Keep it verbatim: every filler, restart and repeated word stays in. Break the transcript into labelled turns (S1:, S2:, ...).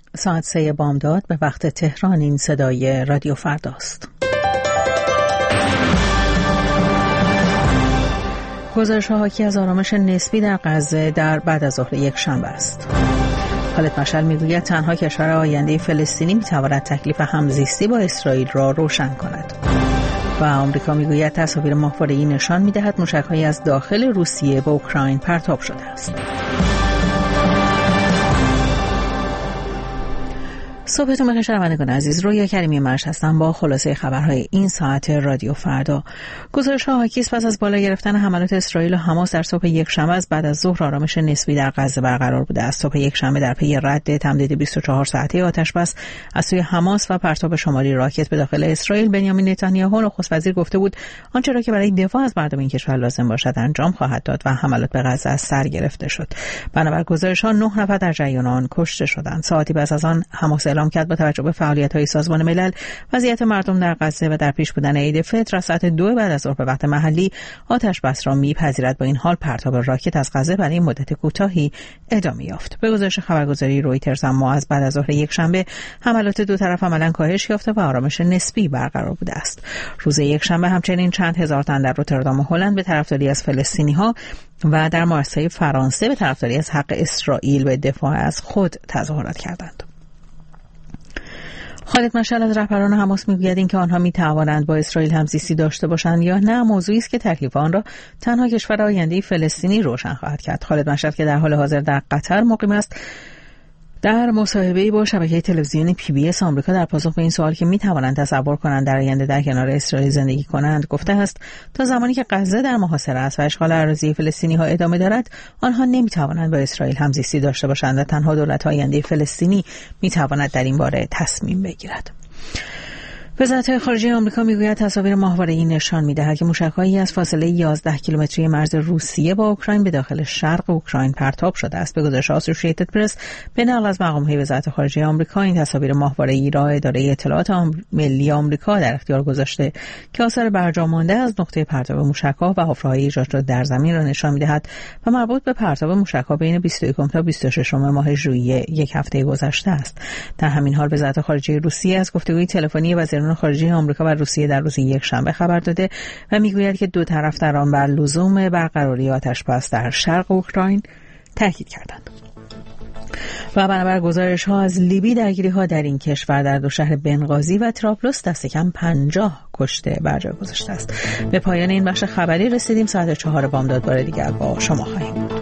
S1: ساعت سه بامداد به وقت تهران. این صدای رادیو فرداست. گزارش‌ها حاکی از آرامش نسبی در غزه در بعد از ظهر یک شنبه است. خالد مشعل میگوید تنها کشور آینده فلسطینی میتواند تکلیف همزیستی با اسرائیل را روشن کند. و آمریکا میگوید تصاویر ماهواره‌ای نشان میدهد موشک‌هایی از داخل روسیه به اوکراین پرتاب شده است. صبحتون بخیر شنوندگان عزیز، رویا کریمی مرش هستم با خلاصه خبرهای این ساعت رادیو فردا. گزارش‌ها حاکی است پس از بالا گرفتن حملات اسرائیل و حماس در صبح یک شنبه از بعد از ظهر آرامش نسبی در غزه برقرار بوده است. صبح یک شنبه در پی رد تمدید بیست و چهار ساعته آتش‌بس از سوی حماس و پرتاب شماری راکت به داخل اسرائیل، بنیامین نتانیاهو نخست وزیر گفته بود آنچه را که برای دفاع از مردم این کشور لازم باشد انجام خواهد داد و حملات به غزه از سر گرفته شد. بنابر گزارش‌ها نه نفر در جریان آن کشته شدند. ساعتی پس از آن حماس اعلام کرد با توجه به فعالیت‌های سازمان ملل، وضعیت مردم در غزه و در پیش بودن عید فطر از ساعت دو بعد از ظهر به وقت محلی آتش بس را می‌پذیرد. با این حال پرتاب راکت از غزه برای مدت کوتاهی ادامه یافت. به گزارش خبرگزاری رویترز اما از بعد از ظهر یک شنبه حملات دو طرف عملاً کاهش یافته و آرامش نسبی برقرار بوده است. روز یک شنبه همچنین چند هزار تن در روتردام و هلند به طرفداری از فلسطینی‌ها و در مارسی فرانسه به طرفداری از حق اسرائیل به دفاع از خود تظاهرات کردند. خالد مشعل از رهبران حماس میگوید اینکه آنها میتوانند با اسرائیل همزیستی داشته باشند یا نه موضوعی است که تکلیف آن را تنها کشور آینده فلسطینی روشن خواهد کرد. خالد مشعل که در حال حاضر در قطر مقیم است، در مصاحبه‌ای با شبکه تلویزیونی پی بی اس آمریکا در پاسخ به این سوال که میتوانند تصور کنند در آینده در کنار اسرائیل زندگی کنند گفته است تا زمانی که غزه در محاصره است و اشغال اراضی فلسطینی‌ها ادامه دارد آنها نمیتوانند با اسرائیل همزیستی داشته باشند و تنها دولت آینده فلسطینی میتواند در این باره تصمیم بگیرد. وزارت خارجه آمریکا میگوید تصاویر ماهواره‌ای نشان می‌دهد که موشک‌هایی از فاصله یازده کیلومتری مرز روسیه با اوکراین به داخل شرق اوکراین پرتاب شده است. به گزارش آسوشییتد پرس به نقل از مقام‌های وزارت خارجه آمریکا، این تصاویر ماهواره‌ای را اداره اطلاعات آم... ملی آمریکا در اختیار گذاشته که آثار برجام مانده از نقطه پرتاب موشک‌ها و حفره‌های ایجاد شده در زمین را نشان می‌دهد و مربوط به پرتاب موشک‌ها بین بیست و یک تا بیست و شش ماه ژوئیه یک هفته گذشته است. در همین حال وزارت خارجه روسیه از گفتگوی تلفنی وزیران خارجه آمریکا و روسیه در روز یک شنبه خبر داده و میگوید که دو طرف در آن بر لزوم برقراری آتش‌بس در شرق اوکراین تاکید کردند. و بنابر گزارش‌ها از لیبی درگیری‌ها در این کشور در دو شهر بنغازی و طرابلس دست کم پنجاه کشته بر جای گذاشته است. به پایان این بخش خبری رسیدیم. ساعت چهار بامداد بار دیگر با شما خواهیم بود.